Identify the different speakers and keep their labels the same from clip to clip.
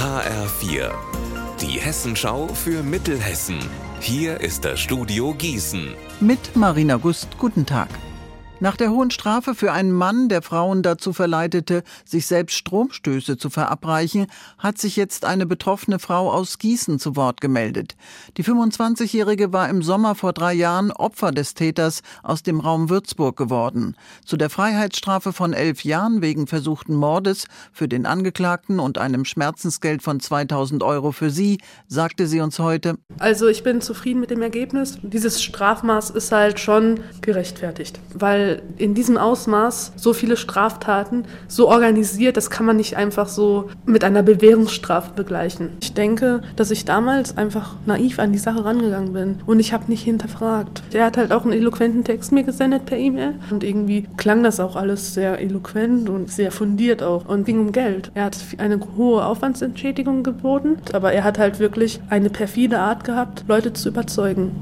Speaker 1: HR4, die Hessenschau für Mittelhessen. Hier ist das Studio Gießen.
Speaker 2: Mit Marina Gust, guten Tag. Nach der hohen Strafe für einen Mann, der Frauen dazu verleitete, sich selbst Stromstöße zu verabreichen, hat sich jetzt eine betroffene Frau aus Gießen zu Wort gemeldet. Die 25-Jährige war im Sommer vor 3 Jahren Opfer des Täters aus dem Raum Würzburg geworden. Zu der Freiheitsstrafe von 11 Jahren wegen versuchten Mordes für den Angeklagten und einem Schmerzensgeld von 2.000 € für sie, sagte sie uns heute:
Speaker 3: Also ich bin zufrieden mit dem Ergebnis. Dieses Strafmaß ist halt schon gerechtfertigt, weil in diesem Ausmaß so viele Straftaten, so organisiert, das kann man nicht einfach so mit einer Bewährungsstrafe begleichen. Ich denke, dass ich damals einfach naiv an die Sache rangegangen bin und ich habe nicht hinterfragt. Er hat halt auch einen eloquenten Text mir gesendet per E-Mail und irgendwie klang das auch alles sehr eloquent und sehr fundiert auch und ging um Geld. Er hat eine hohe Aufwandsentschädigung geboten, aber er hat halt wirklich eine perfide Art gehabt, Leute zu überzeugen.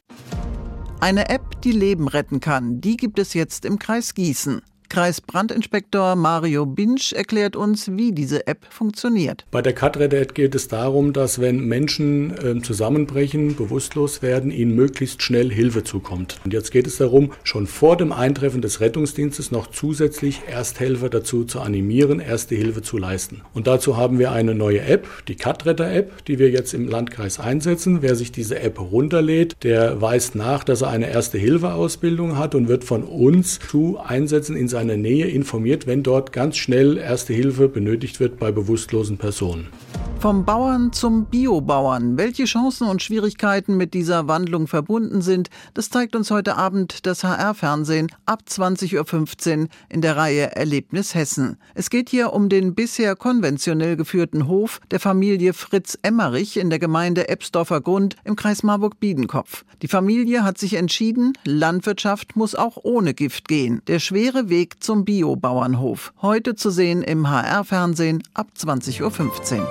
Speaker 2: Eine App, die Leben retten kann, die gibt es jetzt im Kreis Gießen. Kreisbrandinspektor Mario Binsch erklärt uns, wie diese App funktioniert.
Speaker 4: Bei der Cut-Red-App geht es darum, dass wenn Menschen zusammenbrechen, bewusstlos werden, ihnen möglichst schnell Hilfe zukommt. Und jetzt geht es darum, schon vor dem Eintreffen des Rettungsdienstes noch zusätzlich Ersthelfer dazu zu animieren, erste Hilfe zu leisten. Und dazu haben wir eine neue App, die Cut-Retter-App, die wir jetzt im Landkreis einsetzen. Wer sich diese App runterlädt, der weist nach, dass er eine Erste-Hilfe-Ausbildung hat und wird von uns zu Einsätzen in seiner Nähe informiert, wenn dort ganz schnell Erste Hilfe benötigt wird bei bewusstlosen Personen.
Speaker 2: Vom Bauern zum Biobauern. Welche Chancen und Schwierigkeiten mit dieser Wandlung verbunden sind, das zeigt uns heute Abend das HR-Fernsehen ab 20.15 Uhr in der Reihe Erlebnis Hessen. Es geht hier um den bisher konventionell geführten Hof der Familie Fritz Emmerich in der Gemeinde Ebsdorfer Grund im Kreis Marburg-Biedenkopf. Die Familie hat sich entschieden, Landwirtschaft muss auch ohne Gift gehen. Der schwere Weg zum Biobauernhof. Heute zu sehen im HR-Fernsehen ab 20.15 Uhr.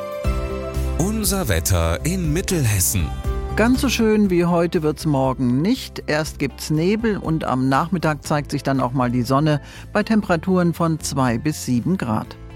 Speaker 1: Unser Wetter in Mittelhessen.
Speaker 2: Ganz so schön wie heute wird's morgen nicht. Erst gibt's Nebel und am Nachmittag zeigt sich dann auch mal die Sonne bei Temperaturen von 2 bis 7 Grad.